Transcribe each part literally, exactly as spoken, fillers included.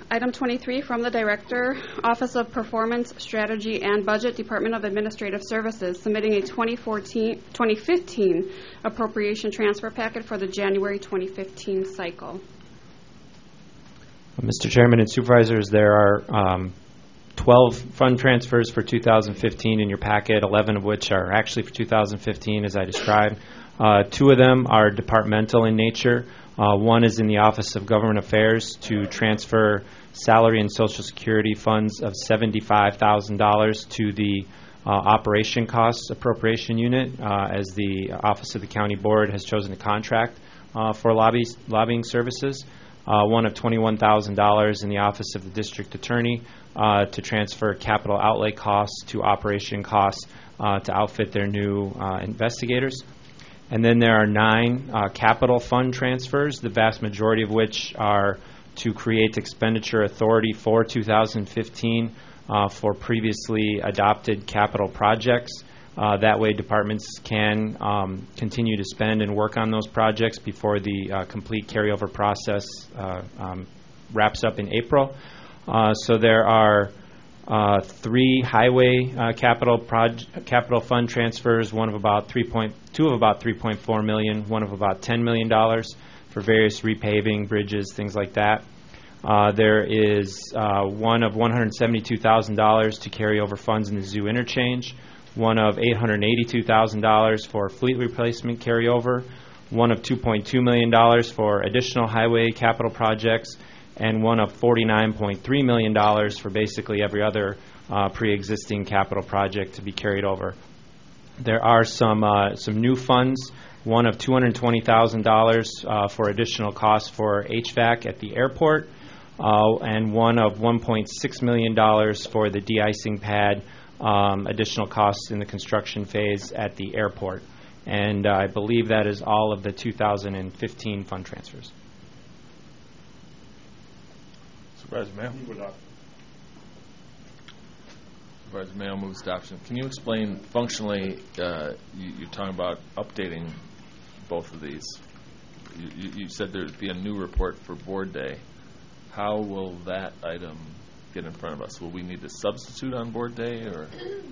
Item twenty-three from the Director, Office of Performance, Strategy, and Budget, Department of Administrative Services, submitting a twenty fourteen, twenty fifteen appropriation transfer packet for the January twenty fifteen cycle. Mister Chairman and Supervisors, there are um, twelve fund transfers for two thousand fifteen in your packet, eleven of which are actually for two thousand fifteen, as I described. Uh, two of them are departmental in nature. Uh, one is in the Office of Government Affairs to transfer salary and Social Security funds of seventy-five thousand dollars to the uh, operation costs appropriation unit, uh, as the Office of the County Board has chosen to contract uh, for lobby, lobbying services. Uh, one of twenty-one thousand dollars in the Office of the District Attorney uh, to transfer capital outlay costs to operation costs uh, to outfit their new uh, investigators. And then there are nine uh, capital fund transfers, the vast majority of which are to create expenditure authority for two thousand fifteen uh, for previously adopted capital projects. Uh, that way departments can um, continue to spend and work on those projects before the uh, complete carryover process uh, um, wraps up in April. Uh, so there are uh, three highway uh, capital proj- capital fund transfers, one of about three point two of about three point four million, one of about ten million dollars for various repaving, bridges, things like that. Uh, there is uh, one of one hundred seventy-two thousand dollars to carry over funds in the zoo interchange, one of eight hundred eighty-two thousand dollars for fleet replacement carryover, one of two point two million dollars for additional highway capital projects, and one of forty-nine point three million dollars for basically every other uh, pre-existing capital project to be carried over. There are some uh, some new funds, one of two hundred twenty thousand dollars uh, for additional costs for H V A C at the airport, uh, and one of one point six million dollars for the de-icing pad, um, additional costs in the construction phase at the airport. And uh, I believe that is all of the two thousand fifteen fund transfers. Supervisor Mayo. Supervisor Mayo moves adoption. Can you explain functionally, uh, you, you're talking about updating both of these. You, you, you said there would be a new report for board day. How will that item get in front of us? Will we need to substitute on board day, or?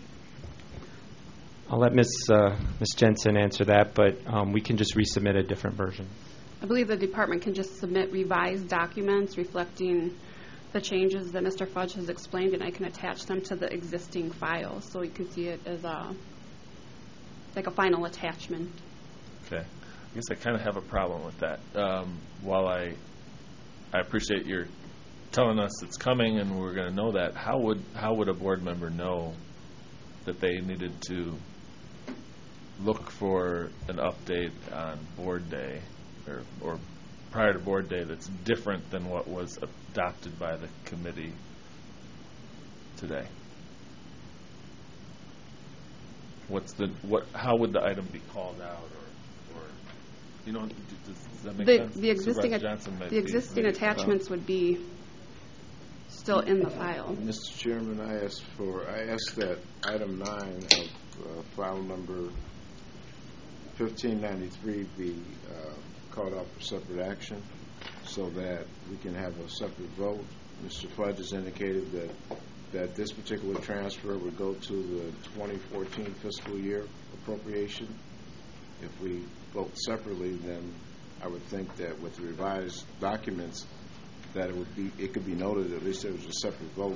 I'll let Miz Uh, Miz Jensen answer that, but um, we can just resubmit a different version. I believe the department can just submit revised documents reflecting the changes that Mister Fudge has explained, and I can attach them to the existing files so you can see it as a like a final attachment. Okay. I guess I kind of have a problem with that. Um, while I I appreciate your telling us it's coming and we're going to know that, how would how would a board member know that they needed to look for an update on board day or, or prior to board day that's different than what was adopted by the committee today? What's the what? How would the item be called out, or, or you know, does, does that make The, sense? the existing, Johnson might the be- existing maybe- attachments would be still in the file. Mister Chairman, I asked for, I asked that item nine of uh, file number fifteen ninety-three be uh, called out for separate action so that we can have a separate vote. Mister Fudge has indicated that that this particular transfer would go to the twenty fourteen fiscal year appropriation. If we vote separately, then I would think that with the revised documents that it would be, it could be noted at least there was a separate vote.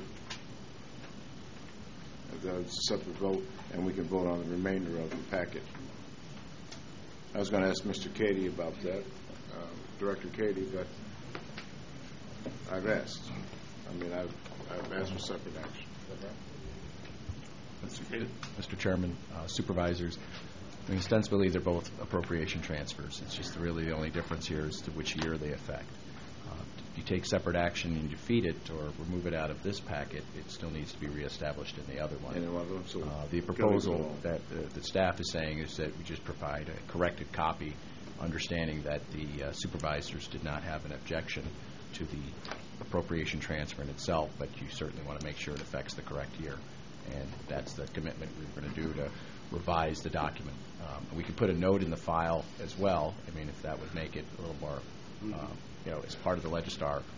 If there was a separate vote, and we can vote on the remainder of the packet. I was going to ask Mister Cady about that, uh, Director Cady, but I've asked. I mean, I've, I've asked for separate action. Mister Cady? Mister Chairman, uh, Supervisors, I mean, ostensibly they're both appropriation transfers. It's just really the only difference here is to which year they affect. Uh, if you take separate action and defeat it or remove it out of this packet, it still needs to be reestablished in the other one. So uh, the proposal that uh, the staff is saying is that we just provide a corrected copy, understanding that the uh, supervisors did not have an objection to the appropriation transfer in itself, but you certainly want to make sure it affects the correct year. And that's the commitment we're going to do to revise the document. Um, we could put a note in the file as well. I mean, if that would make it a little more, uh, you know, as part of the Legistar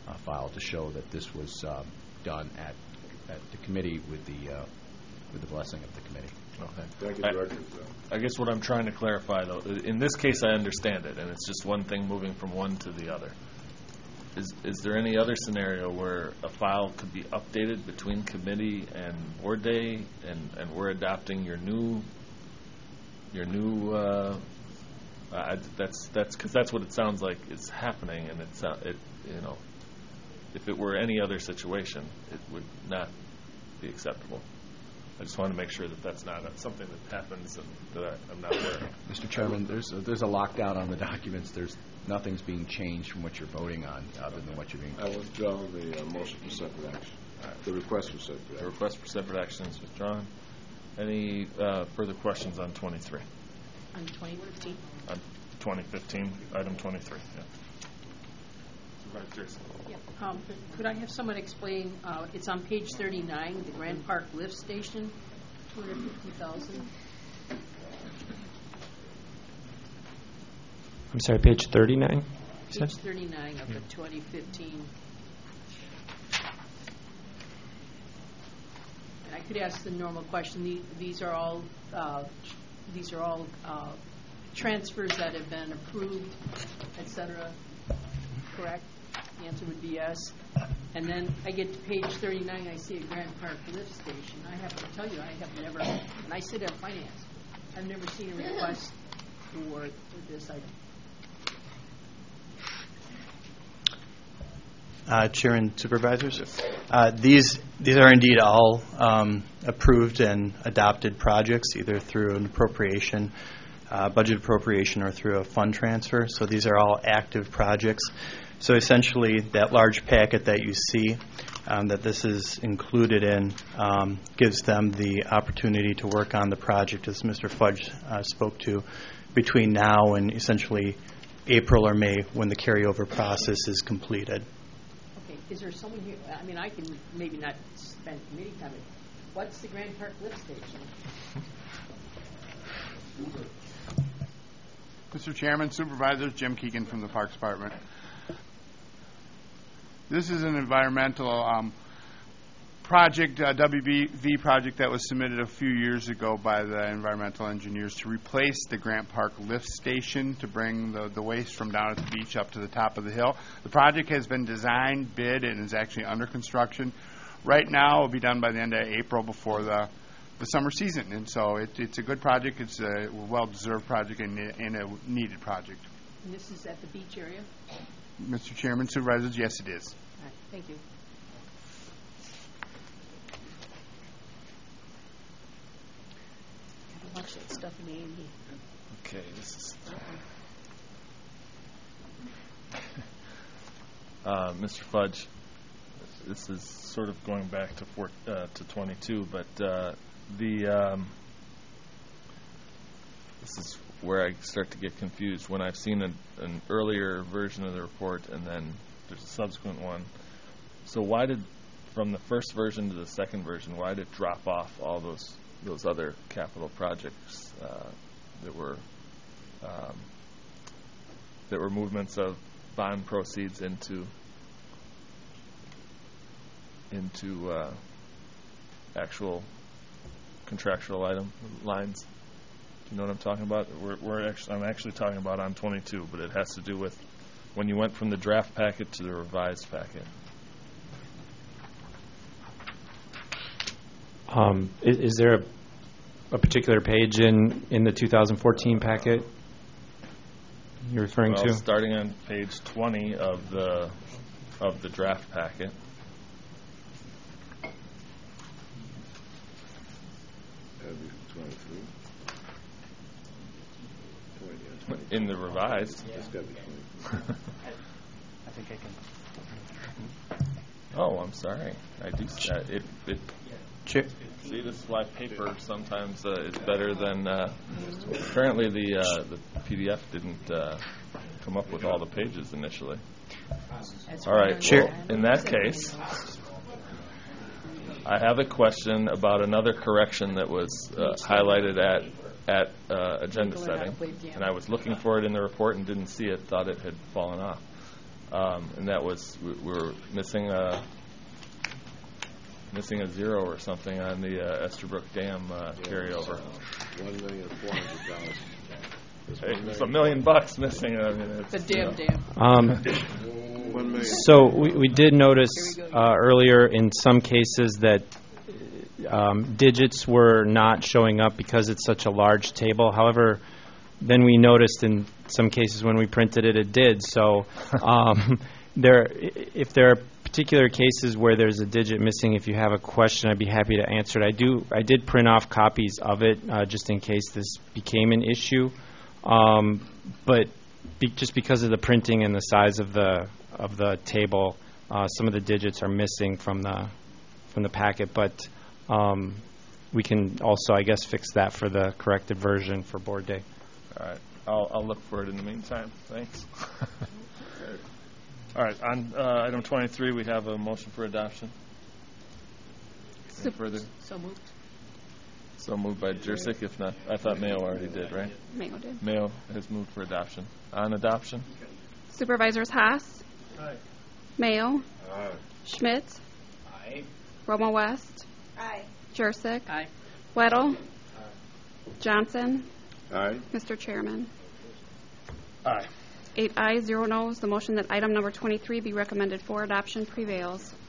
uh, file to show that this was um, done at, at the committee with the, uh, with the blessing of the committee. Okay. Thank you, I- Director. I guess what I'm trying to clarify, though, in this case, I understand it, and it's just one thing moving from one to the other. Is is there any other scenario where a file could be updated between committee and board day, and, and we're adopting your new, your new, uh, I, that's, that's, because that's what it sounds like is happening, and it's, uh, it, you know, if it were any other situation, it would not be acceptable. I just want to make sure that that's not something that happens and that I- I'm not aware of. Mister Chairman, there's a, there's a lockdown on the documents. There's nothing's being changed from what you're voting on, other than what you're being. I withdraw the uh, motion for separate action, the request for separate The action. request for separate action is withdrawn. Any uh, further questions on twenty-three? On twenty fifteen? On twenty fifteen, item twenty-three, yeah. Supervisor Pearson. Yeah. Um, Could I have someone explain, uh, it's on page thirty-nine, the Grand Park Lift Station, two hundred fifty thousand. I'm sorry, page thirty-nine? you said? Page thirty-nine of the twenty fifteen. And I could ask the normal question, The- these are all, uh, these are all uh, transfers that have been approved, et cetera, correct? The answer would be yes. And then I get to page thirty-nine, I see a Grand Park Lift Station. I have to tell you, I have never, and I sit on finance, I've never seen a request for, for this item. Uh, Chair and Supervisors, uh, these these are indeed all um, approved and adopted projects, either through an appropriation, uh, budget appropriation, or through a fund transfer. So these are all active projects. So essentially, that large packet that you see um, that this is included in um, gives them the opportunity to work on the project, as Mister Fudge uh, spoke to, between now and essentially April or May, when the carryover process is completed. Okay, is there someone here, I mean, I can maybe not spend committee time, but what's the Grand Park Lift Station? Mister Chairman, Supervisors, Jim Keegan from the Parks Department. This is an environmental um, project, uh, W B V project that was submitted a few years ago by the environmental engineers to replace the Grant Park lift station to bring the, the waste from down at the beach up to the top of the hill. The project has been designed, bid, and is actually under construction. Right now, it will be done by the end of April before the, the summer season. And so it, it's a good project. It's a well-deserved project and, and a needed project. And this is at the beach area? Mister Chairman, Supervisors, yes, it is. All right, thank you. Gotta watch that stuff in the A and E. Okay, this is, uh, Mister Fudge, this is sort of going back to four, uh, to twenty-two, but uh, the um, this is where I start to get confused. When I've seen an, an earlier version of the report and then there's a subsequent one, so why did, from the first version to the second version, why did it drop off all those those other capital projects uh, that were um, that were movements of bond proceeds into into uh, actual contractual item lines? Do you know what I'm talking about? We're, we're actually, I'm actually talking about on twenty-two, but it has to do with when you went from the draft packet to the revised packet. Um, is, is there a, a particular page in, in the two thousand fourteen packet you're referring Well, to? starting on page twenty of the of the draft packet. That'd be twenty-three. twenty, yeah, twenty. In the revised. It's got to be twenty. I think I can. Oh, I'm sorry. I do. Uh, it, it, Chair, see, this is why paper sometimes uh, is better than. Uh, apparently, the uh, the P D F didn't uh, come up with all the pages initially. That's All right. what Chair. I'm- Well, in that case, I have a question about another correction that was uh, highlighted at at uh, agenda setting, and I was looking for it in the report and didn't see it. Thought it had fallen off. Um, and that was, we we were missing a, missing a zero or something on the uh, Esterbrook Dam uh, carryover. One million four hundred dollars. Hey, It's a million bucks missing. I mean, it's, The you know. damn dam. Um, One million. So we, we did notice Here we go. uh, earlier in some cases that um, digits were not showing up because it's such a large table. However, then we noticed in some cases when we printed it, it did. So um, there, i- if there are particular cases where there's a digit missing, if you have a question, I'd be happy to answer it. I do. I did print off copies of it uh, just in case this became an issue. Um, but be, just because of the printing and the size of the of the table, uh, some of the digits are missing from the from the packet. But um, we can also, I guess, fix that for the corrected version for board day. All right. I'll, I'll look for it in the meantime. Thanks. All right. On uh, item twenty-three, we have a motion for adoption. Any Sup- further? So moved. So moved by Jursic. If not, I thought Mayo already did, right? Mayo did. Mayo has moved for adoption. On adoption? Supervisors Haas. Mayo. Aye. Schmidt. Romo West. Aye. Jurassic. Aye. Weddle. Johnson. Aye. Mister Chairman. Aye. Eight ayes, zero noes. The motion that item number twenty-three be recommended for adoption prevails.